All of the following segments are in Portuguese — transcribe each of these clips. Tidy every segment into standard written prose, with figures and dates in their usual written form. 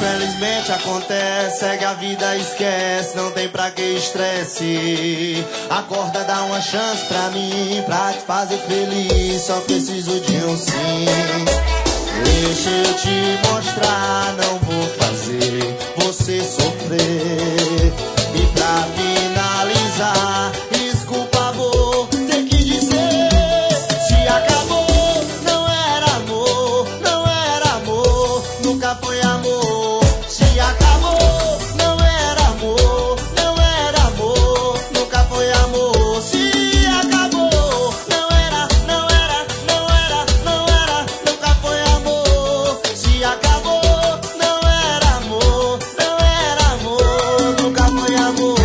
infelizmente acontece, segue a vida, esquece, não tem pra que estresse. Acorda, dá uma chance pra mim, pra te fazer feliz, só preciso de um sim. Deixa eu te mostrar, não vou fazer você sofrer. E pra finalizar, desculpa, vou ter que dizer: se acabou, não era amor, não era amor, nunca foi amor. Se acabou, não era amor, não era amor, nunca foi amor. Se acabou, não era, não era, não era, não era, nunca foi amor. Se acabou, não era amor, não era amor, nunca foi amor.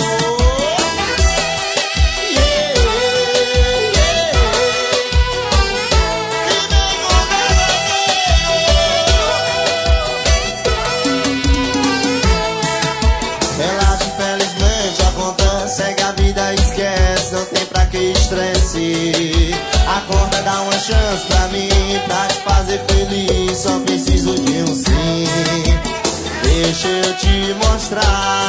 Relaxa, infelizmente acontece, segue a vida, esquece, não tem pra que estresse. Acorda, dá uma chance pra mim, pra te fazer feliz, só preciso de um sim. Deixa eu te mostrar,